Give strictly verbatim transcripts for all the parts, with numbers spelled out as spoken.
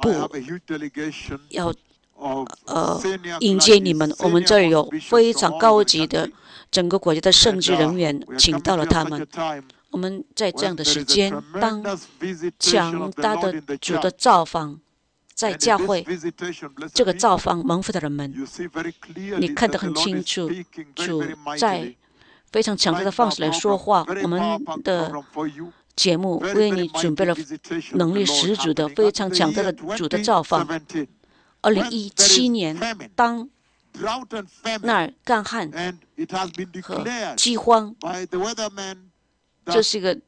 部要呃迎接你们。我们这里有非常高级的整个国家的圣职人员，请到了他们。我们在这样的时间，当强大的主的造访在教会，这个造访蒙福的人们，你看得很清楚，主在非常强大的方式来说话。我们的节目为你准备了能力十足的、非常强大的主的造访。二零一七年，当那儿干旱和饥荒，这是一个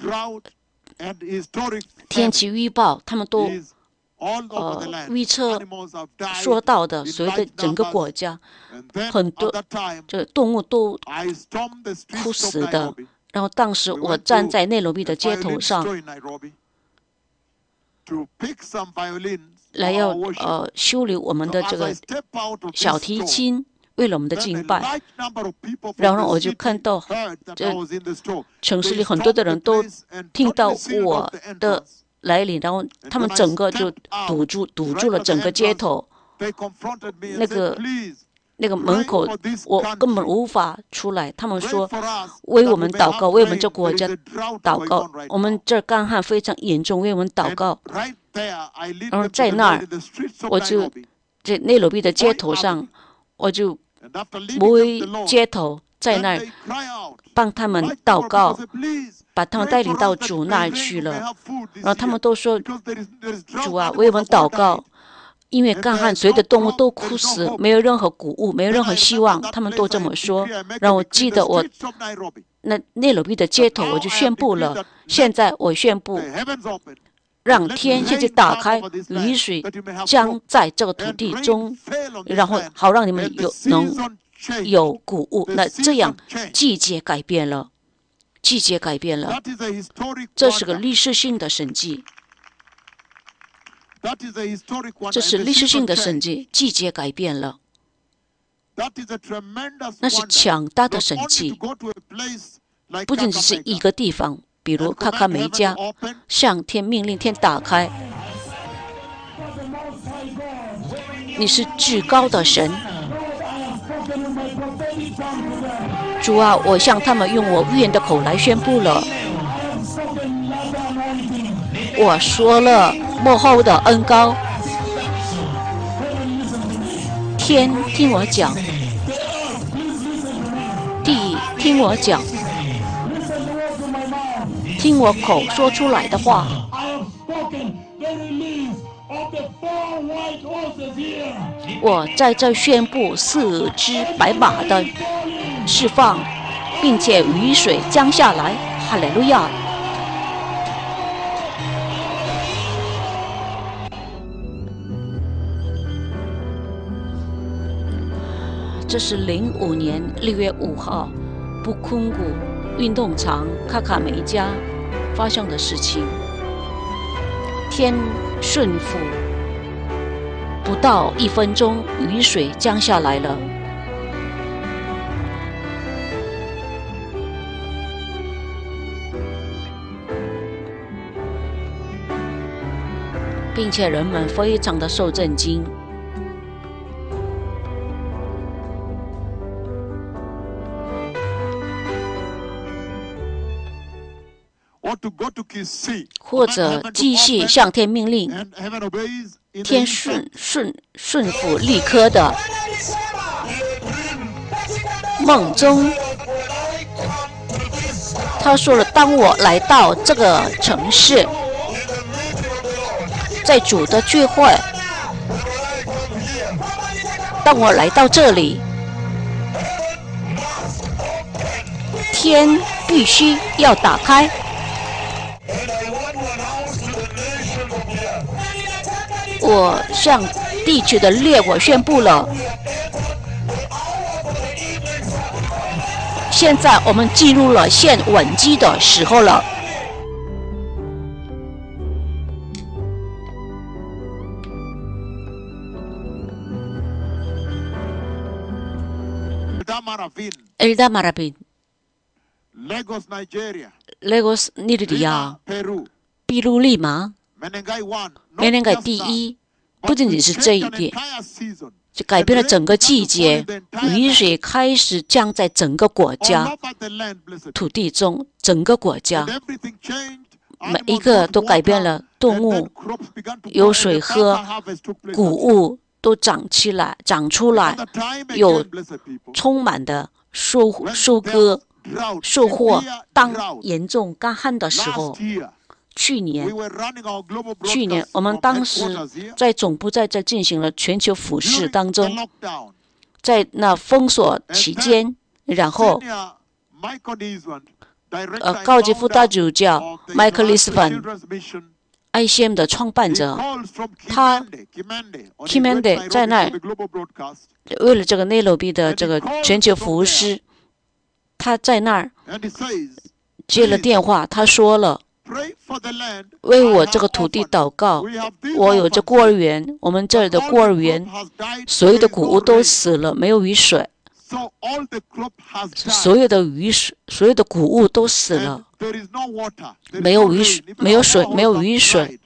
天气预报，他们都呃预测说到的，所有的整个国家很多这动物都枯死的。然后当时我站在内罗毕的街头上，来要呃修理我们的这个小提琴，为了我们的敬拜。然后我就看到这城市里很多的人都听到我的来临，然后他们整个就堵住堵住了整个街头，那个那个门口我根本无法出来。他们说为我们祷告，为我们这国家祷告，我们这干旱非常严重，为我们祷告。然后在那儿，我就在内罗毕的街头上，我就围街头，在那儿帮他们祷告，把他们带领到主那儿去了。然后他们都说：“主啊，为我们祷告，因为干旱，所有的动物都枯死，没有任何谷物，没有任何希望。”他们都这么说。然后我记得我那内罗毕的街头，我就宣布了：现在我宣布，让天现在打开，雨水将在这个土地中，然后好让你们有能有谷物。那这样季节改变了，季节改变了，这是个历史性的神迹。这是历史性的神迹，季节改变了，那是强大的神迹。不仅只是一个地方，比如卡卡梅加，向天命令天打开。你是至高的神，主啊，我向他们用我预言的口来宣布了。我说了幕后的恩膏，天听我讲，地听我讲，听我口说出来的话。我在这宣布四只白马的释放，并且雨水降下来。哈利路亚！这是零五年六月五号，布昆古运动场卡卡梅加发生的事情。天顺服，不到一分钟，雨水降下来了。并且人们非常的受震惊。或者继续向天命令，天顺顺顺服立刻的。梦中，他说了：“当我来到这个城市，在主的聚会，当我来到这里，天必须要打开。”我向地区的列国宣布了，现在我们进入了献稳基的时候了。Elda Marabin Lagos Nigeria Lagos 尼日利亚秘鲁利马梅年改第一，不仅仅是这一点，就改变了整个季节，雨水开始降在整个国家土地中，整个国家每一个都改变了，动物有水喝，谷物都长起来、长出来，有充满的收收割、收获。当严重干旱的时候，去年，去年我们当时在总部在这进行了全球服事当中，在那封锁期间，然后。呃，高级副大主教麦克利斯凡 I C M 的创办者，他 Kimende 在那儿，为了这个内罗毕的这个全球服事，他在那儿接了电话，他说了，为我这个土地祷告，我有这孤儿园，我们这儿的孤儿园，所有的谷物都死了，没有雨水。所有的雨水，所有的谷物都死了，没有雨水，没有水，没有雨水，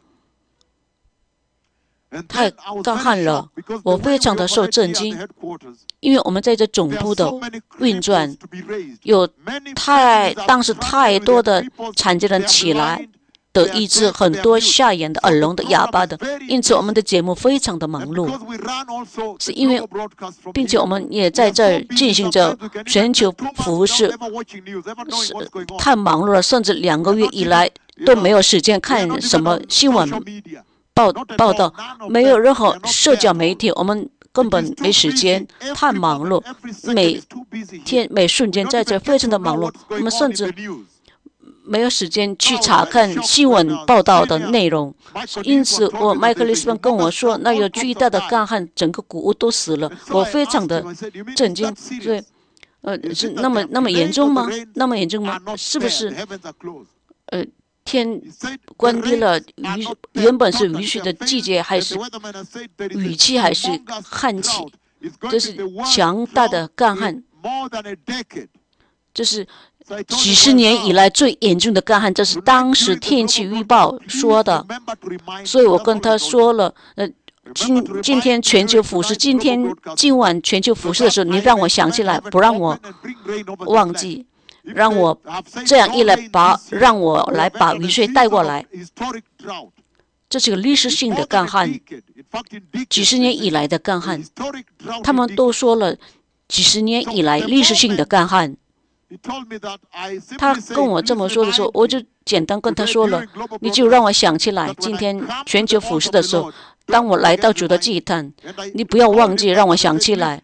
太干旱了。我非常的受震惊，因为我们在这总部的运转，有太当时太多的残疾人起来得医治，很多瞎眼的、耳聋的、哑巴的，因此我们的节目非常的忙碌，是因为，并且我们也在这儿进行着全球服事，是太忙碌了，甚至两个月以来都没有时间看什么新闻报报道，没有任何社交媒体，我们根本没时间，太忙碌，每天每瞬间在这非常的忙碌，我们甚至没有时间去查看新闻报道的内容，因此我麦克利斯曼跟我说，那有巨大的干旱，整个谷物都死了，我非常的震惊。所以，呃，是那么那么严重吗？那么严重吗？是不是？呃，天关闭了雨，原本是雨水的季节，还是雨季，还是旱季？这是强大的干旱，这是。几十年以来最严重的干旱，这是当时天气预报说的，所以我跟他说了，呃，今今天全球服事，今天今晚全球服事的时候，你让我想起来，不让我忘记，让我这样一来把让我来把雨水带过来，这是个历史性的干旱，几十年以来的干旱，他们都说了，几十年以来历史性的干旱。他跟我这么说的时候，我就简单跟他说了，你就让我想起来，今天全球服事的时候，当我来到主的祭坛，你不要忘记让我想起来。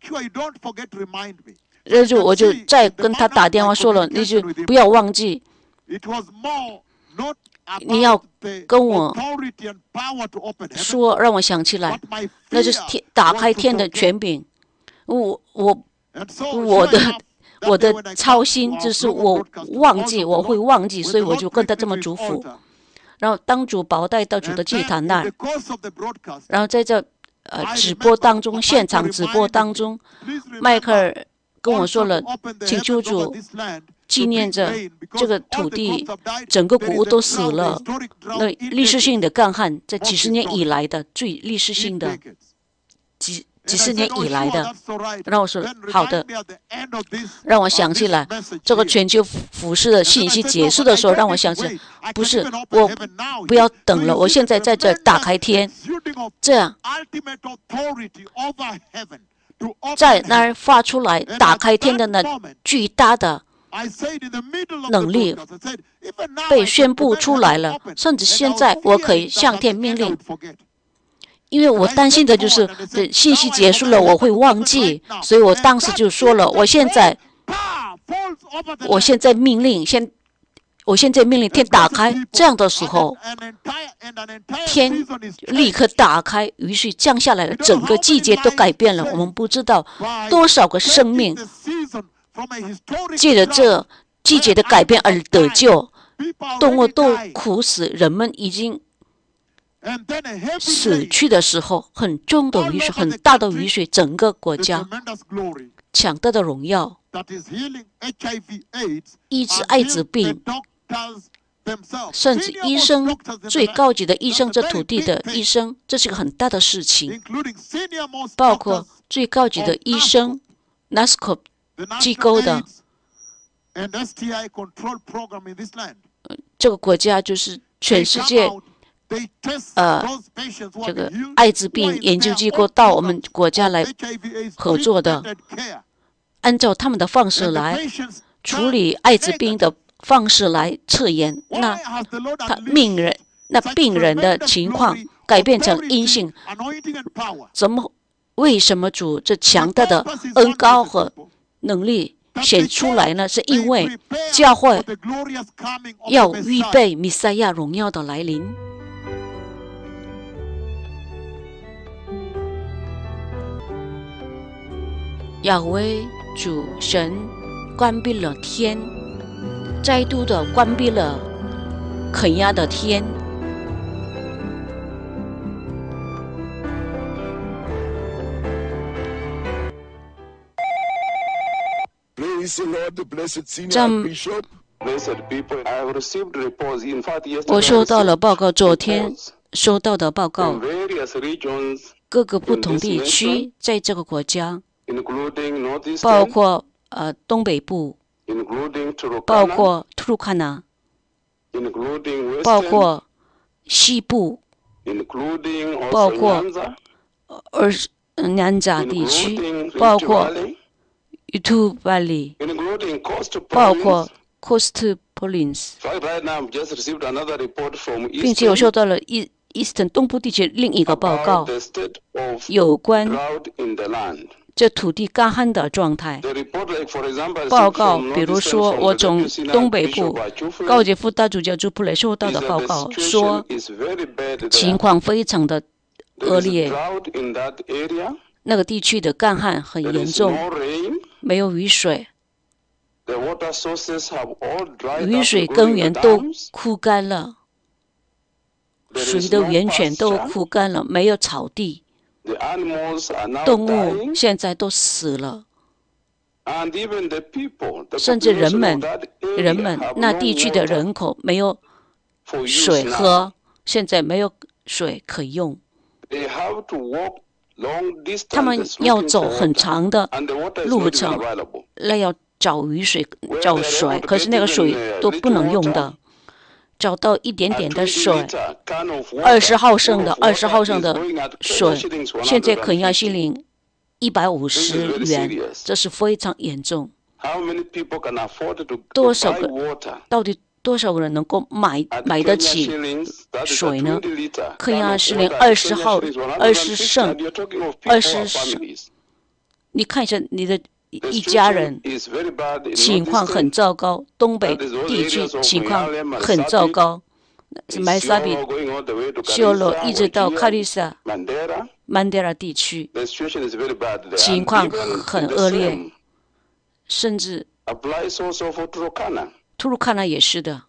然后我就再跟他打电话说了，你就不要忘记，你要跟我说让我想起来，那就是天打开天的权柄，我我我的。我的操心就是我忘记，我会忘记，所以我就跟他这么嘱咐。然后当主保带到主的祭坛那儿，然后在这呃直播当中，现场直播当中，迈克尔跟我说了，请求主纪念着这个土地，整个谷物都死了，那历史性的干旱，在几十年以来的最历史性的几。几十年以来的，让我说好的，让我想起来这个全球服事的信息结束的时候，让我想起来，不是我不要等了，我现在在这打开天，这样在那儿发出来打开天的那巨大的能力被宣布出来了，甚至现在我可以向天命令。因为我担心的就是，这信息结束了我会忘记，所以我当时就说了，我现在，我现在命令，先，我现在命令天打开，这样的时候，天立刻打开，雨水降下来了，整个季节都改变了。我们不知道多少个生命借着这季节的改变而得救，动物都苦死，人们已经。死去的时候，很重的雨水，很大的雨水，整个国家强大的荣耀，医治艾滋病， 甚至医生最高级的医生，这土地的医生，这是个很大的事情，包括最高级的医生 N A S C O 机构的。这个国家就是全世界，呃，这个艾滋病研究机构到我们国家来合作的，按照他们的方式来处理艾滋病的方式来测验，那他病人那病人的情况改变成阴性，怎么为什么主这强大的恩膏和能力显出来呢？是因为教会要预备弥赛亚荣耀的来临。亚威主神关闭了天，再度的关闭了肯亚的天。这我收到了报告，昨天收到的报告，各个不同地区在这个国家，包括呃东北部，包括图鲁卡纳，包括西部，包括尔南扎地区，包括Utu Valley， 包括 Coast Province， 并且我收到了 Eastern 东部地区另一个报告，有关这土地干旱的状态。报告，比如说，我从东北部高级副大主教朱普雷收到的报告说，情况非常的恶劣，那个地区的干旱很严重。没有雨水，雨水根源都枯干了，水的源泉都枯干了，没有草地，动物现在都死了，甚至人们，人们那地区的人口没有水喝，现在没有水可用。他们要走很长的路程，那要找雨水、找水，可是那个水都不能用的。找到一点点的水，二十毫升的、二十毫升的水，现在肯亚西林一百五十元，这是非常严重。多少个？到底？多少人能够买买得起水呢？肯亚西林二十号、二十升、二十升，你看一下你的一家人情况很糟糕，东北地区情况很糟糕，麦萨比、修罗一直到卡利萨、曼德拉地区，情况很恶劣，甚至。图鲁卡纳也是的。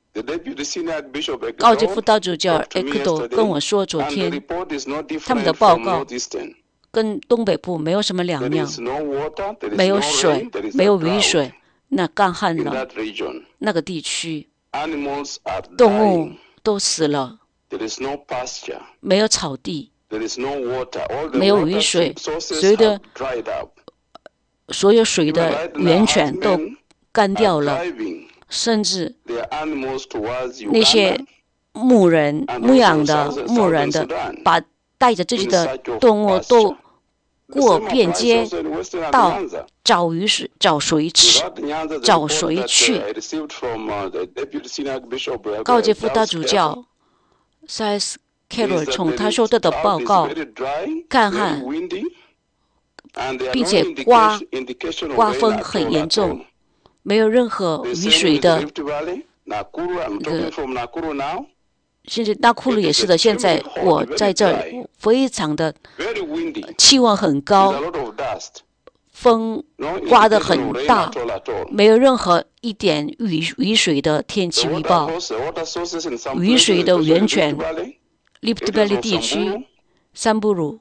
高级副大主教埃克多跟我说，昨天他们的报告跟东北部没有什么两样，没有水，没有雨水，那干旱了，那个地区动物都死了，没有草地，没有雨水，所有的所有水的源泉都干掉了。甚至那些牧人牧养的牧人的，把带着这些的动物都过边界到找雨水、找水吃、找水去。高级副大主教塞斯凯罗从他收到的报告干旱，并且刮刮风很严重。没有任何雨水的，呃，现在纳库鲁也是的。现在我在这儿，非常的气温很高，风刮得很大，没有任何一点雨雨水的天气预报。雨水的源泉 ，Rift Valley 地区、三布鲁、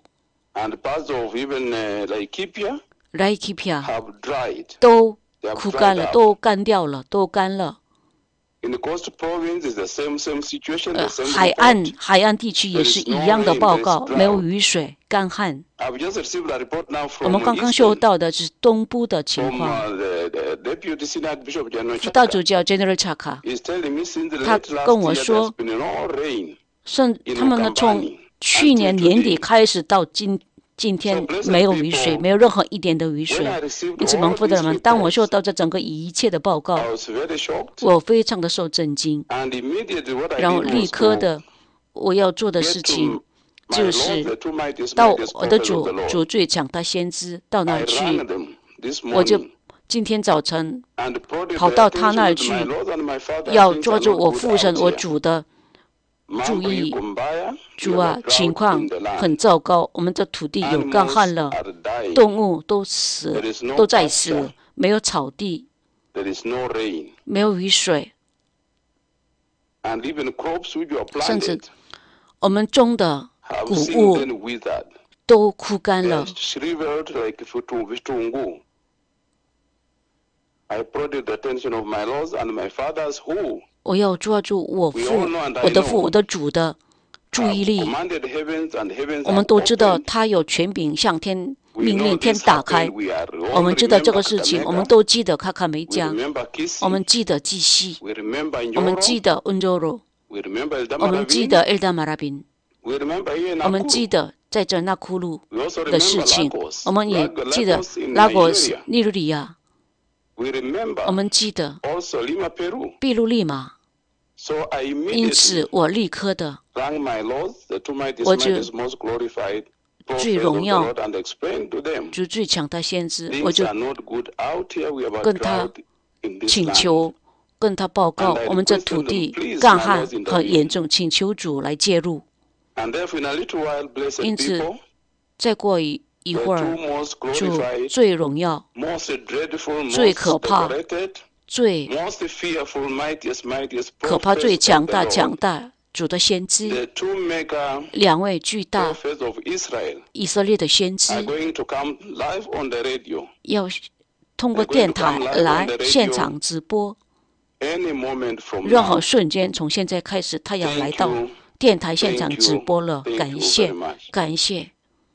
莱基皮亚都枯干了，都干掉了，都干了。 呃，海岸海岸地区也是一样的报告，没有雨水，干旱。我们刚刚收到的是东部的情况。辅道主教 General Chaka， 他跟我说，甚他们呢从去年年底开始到今今天没有雨水，没有任何一点的雨水。因此，蒙福的人们，当我收到这整个一切的报告，我非常的受震惊。然后立刻的，我要做的事情就是到我的主主最强大先知到那儿去，我就今天早晨跑到他那儿去，要抓住我父神我主的注意。主啊，情况很糟糕，我们的土地有干旱了，动物都死，都在死，没有草地，没有雨水，甚至我们种的谷物都枯干了。我要抓住我父、我的父、我的主的注意力。我们都知道他有权柄，向天命令天打开。我们知道这个事情，我们都记得卡卡梅加，我们记得基西，我们记得温柔罗，我们记得埃达马拉宾，我们记得在这纳库鲁的事情，我们也记得拉各斯、尼日利亚，我们记得秘鲁利马。因此，我立刻的，我就最荣耀、就最强大先知，我就跟他请求，跟他报告，我们这土地干旱很严重，请求主来介入。因此，再过一一会儿，主最荣耀、最可怕、最可怕、最强大、强大主的先知，两位巨大以色列的先知，要通过电台来现场直播。任何瞬间，从现在开始，他要来到电台现场直播了。感谢，感谢。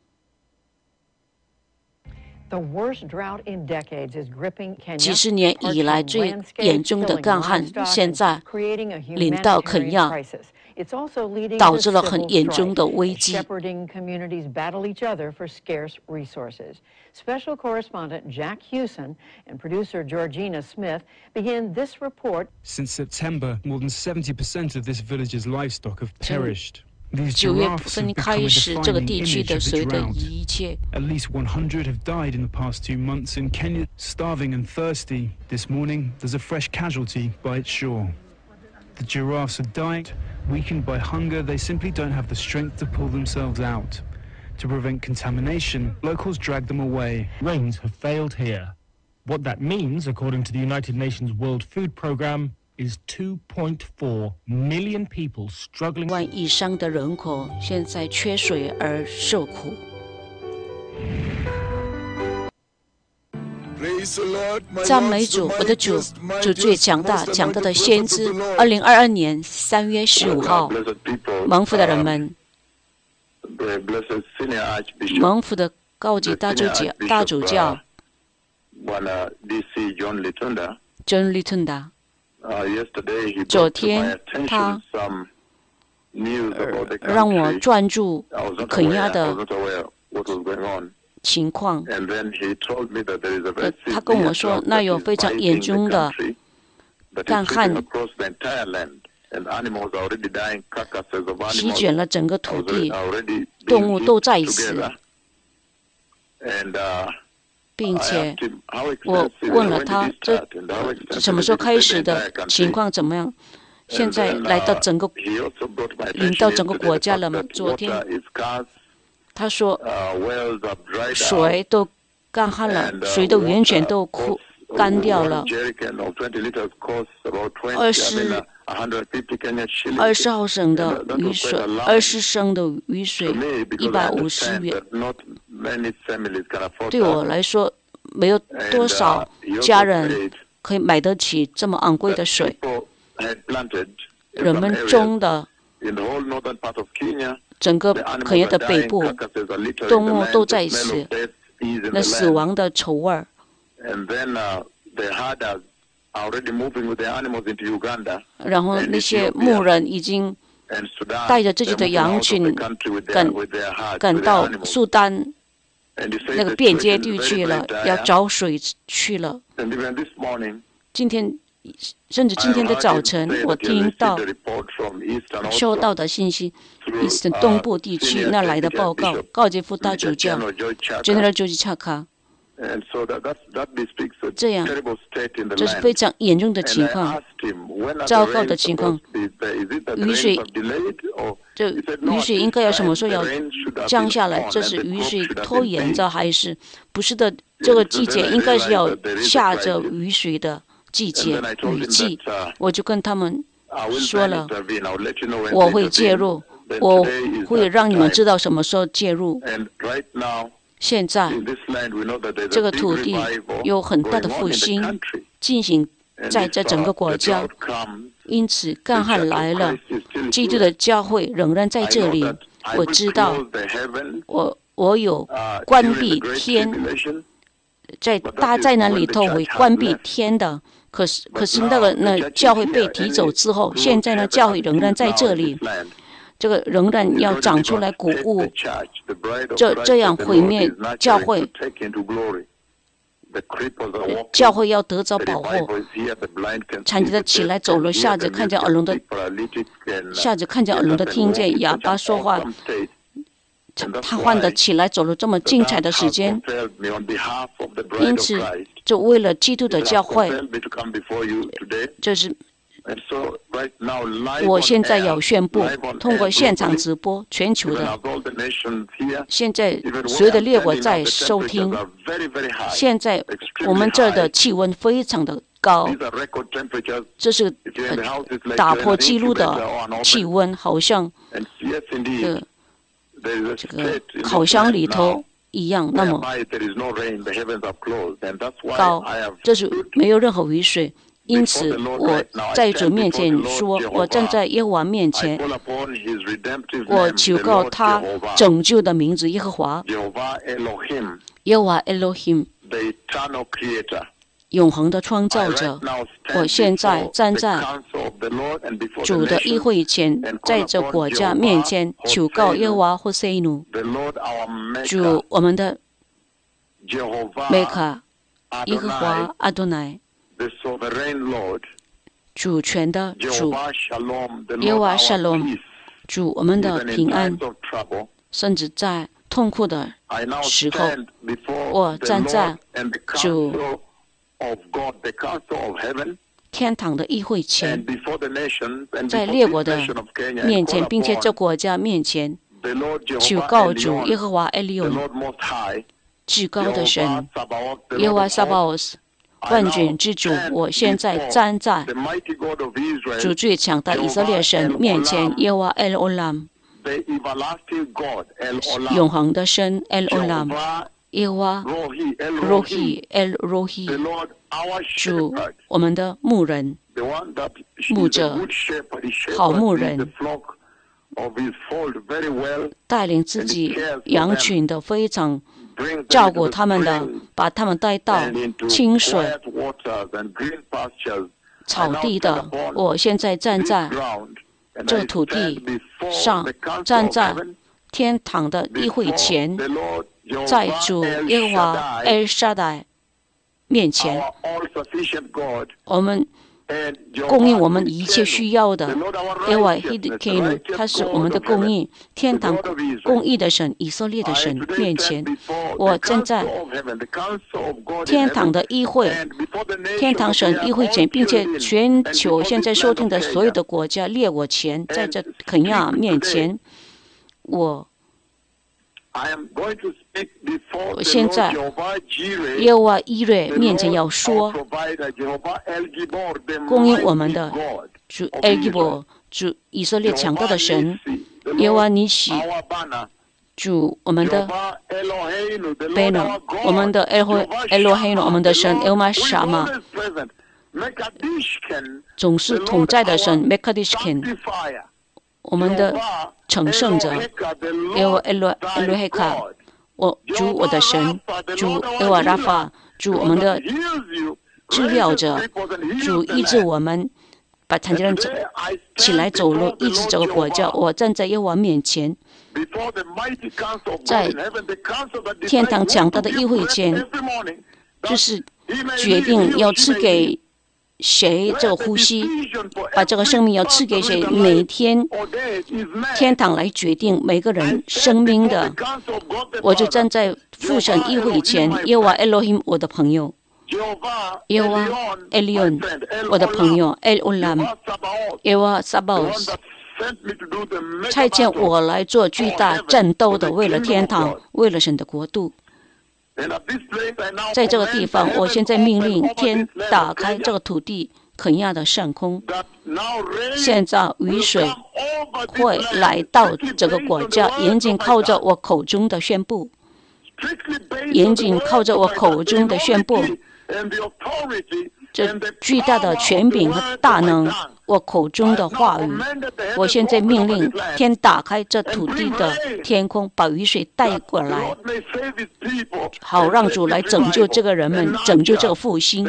几十年以来最严重的干旱，现在临到肯亚，导致了很严重的危机。 Special correspondent Jack Hewson and producer Georgina Smith begin this report. Since September, more than seventy percent of this village's livestock have perished. 九月份开始，这个地区的水的一切。 At least one hundred have died in the past two months in Kenya, starving and thirsty. This morning, there's a fresh casualty by its shore. The giraffes have died, weakened by hunger. They simply don't have the strength to pull themselves out. To prevent contamination, locals drag them away. Rains have failed here. What that means, according to the United Nations World Food Programme, is two point four million people struggling. 万以上的人口现在缺水而受苦。赞美主，我的主，主最强大、强大的先知。二零二二年三月十五号，蒙福的人们，蒙福的高级大主教大主教 John Litunda。昨天他、呃、让我专注肯亚的情况。呃、他跟我说，那有非常严重的干旱，席卷了整个土地，动物都在死。并且我问了他，这什么时候开始的，情况怎么样？现在来到整个临到整个国家了吗？昨天他说水都干旱了，水都完全都枯干掉了。二十二十毫升的雨水，二十升的雨水，一百五十元。对我来说，没有多少家人可以买得起这么昂贵的水。 人们种的整个肯亚的北部动物都在死，那死亡的臭味儿。然后那些牧人已经带着自己的羊群赶赶到苏丹那个边界地区了，要找水去了。今天，甚至今天的早晨，我听到收到的信息，以东部地区那来的报告，高级副大主教 General George Chaka。这样，这是非常严重的情况，糟糕的情况。雨水，这雨水应该要什么时候要降下来？这是雨水拖延着还是不是的？这个季节应该是要下着雨水的季节，雨季。我就跟他们说了，我会介入，我会让你们知道什么时候介入。现在，这个土地有很大的复兴进行在这整个国家，因此干旱来了，基督的教会仍然在这里。我知道，我我有关闭天，在大灾难里头会关闭天的。可是可是那个那教会被提走之后，现在呢教会仍然在这里。这个仍然要长出来谷物，这这样毁灭教会，教会要得着保护。残疾的起来走了，瞎子看见耳聋的，瞎子看见耳聋的听见，哑巴说话，他换的起来走了这么精彩的时间。因此，就为了基督的教会，这是。我现在要宣布，通过现场直播，全球的，现在所有的列国在收听。现在我们这儿的气温非常的高，这是打破纪录的气温，好像呃这个烤箱里头一样那么高，这是没有任何雨水。因此，我在主面前说，我站在耶和华面前，我求告他拯救的名字耶和华，耶和华 Elohim， 永恒的创造者。我现在站在主的议会前，在这国家面前求告耶和华或塞努，主我们的梅卡耶和华阿多乃。主权的主，耶和华沙龙，主我们的平安，甚至在痛苦的时候，我站在主天堂的议会前，在列国的面前，并且这国家面前，求告主耶和华埃利欧，至高的神，耶和华撒巴奥斯。万军之主，我现在站在主最强大以色列神面前，耶和华 El Olam， 永恒的神 El Olam， 耶和华 Rohi El Rohi， 主我们的牧人、牧者、好牧人，带领自己羊群的非常。照顾他们的，把他们带到清水、草地的。我现在站在这个土地上，站在天堂的议会前，在主耶和华 El Shaddai 面前，我们供应我们一切需要的。耶和华 Hidkenu， 他是我们的供应，天堂公义的神，以色列的神面前，我站在天堂的议会、天堂神议会前，并且全球现在收听的所有的国家列我前，在这肯亚面前，我。我现在耶和华伊瑞面前要说，供应我们的主 El Gibor， 主以色列强大的神，耶和华尼西，主我们的 Beno， 我们的 Elohim， 我们的神 Elma Shama， 总是统在的神 Mekadishkin， 我们的成圣者耶和华埃罗埃罗黑卡，我主我的神，主耶和华拉法，主我们的治疗者，主医治我们，把残疾人起来走路，医治这个国家。我站在耶和华面前，在天堂讲道的议会前，就是决定要赐给谁这个呼吸，把这个生命要赐给谁。每一天，天堂来决定每个人生命的。我就站在父神议会前，耶和华 Elohim 我的朋友，耶和华 Elion 我的朋友 El Olam， 耶和华 Sabaoth 差遣我来做巨大战斗的，为了天堂，为了神的国度。在这个地方，我现在命令天打开这个土地肯亚的上空，现在雨水会来到这个国家，严谨靠着我口中的宣布，严谨靠着我口中的宣布，这巨大的权柄和大能，我口中的话语，我现在命令天打开这土地的天空，把雨水带过来，好让主来拯救这个人们，拯救这个复兴，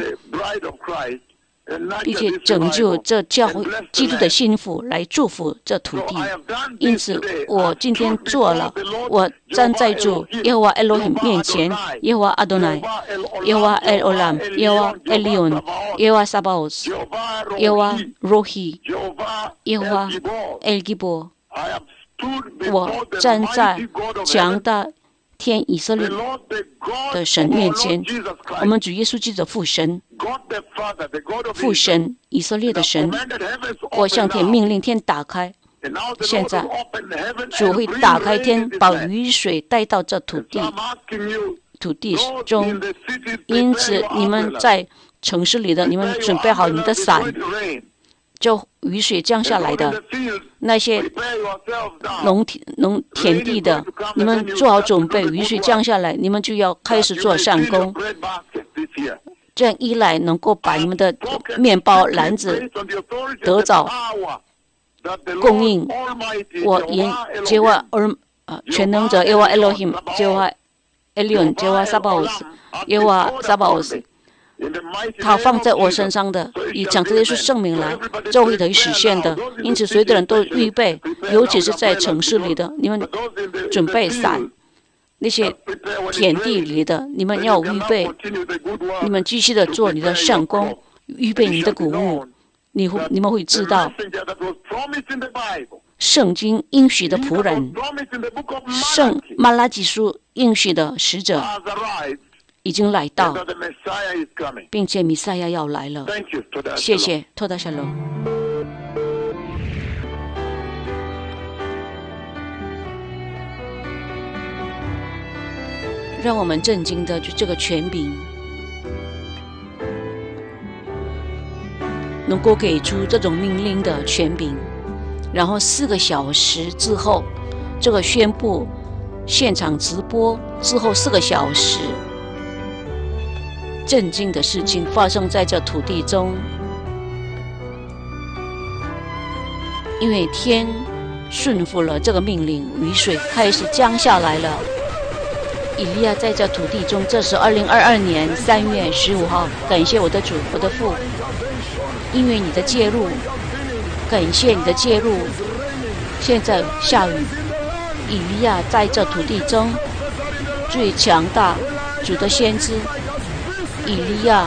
并且拯救这教会基督的心腹，来祝福这土地。因此，我今天做了，我站在主耶和华 Elohim 面前，耶和华阿多乃，耶和华 El Olam， 耶和华 Elion， 耶和华 Sabaoth， 耶和华 Rohi， 耶和华 El Gibor。我站在强大天以色列的神面前，我们主耶稣基督的父神，父神以色列的神，我向天命令天打开，现在主会打开天，把雨水带到这土地土地中。因此你们在城市里的，你们准备好你的伞，就雨水降下来的那些农田农田地的，你们做好准备，雨水降下来，你们就要开始做善工，这样一来能够把你们的面包篮子得早供应。我言耶和华呃全能者耶和华 Elohim， 耶和华 Elion， 耶和华 Sabaoth， 耶和华 Sabaoth，他放在我身上的，以讲这些是圣名来，就会得以实现的。因此，所有的人都预备，尤其是在城市里的，你们准备伞；那些田地里的，你们要预备，你们继续的做你的善工，预备你的谷物。你会，你们会知道，圣经应许的仆人，圣马拉基书应许的使者已经来到，并且弥赛亚要来了。谢谢，托达夏龙。让我们震惊的就这个权柄，能够给出这种命令的权柄，然后四个小时之后，这个宣布现场直播之后四个小时。震惊的事情发生在这土地中，因为天顺服了这个命令，雨水开始降下来了。以利亚在这土地中，这是二零二二年三月十五号。感谢我的主，我的父，因为你的介入，感谢你的介入。现在下雨，以利亚在这土地中最强大，主的先知。以利亚，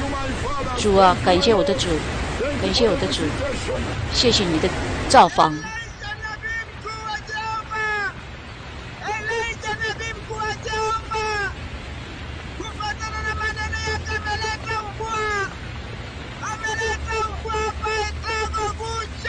主啊，感谢我的主，感谢我的主，谢谢你的造访。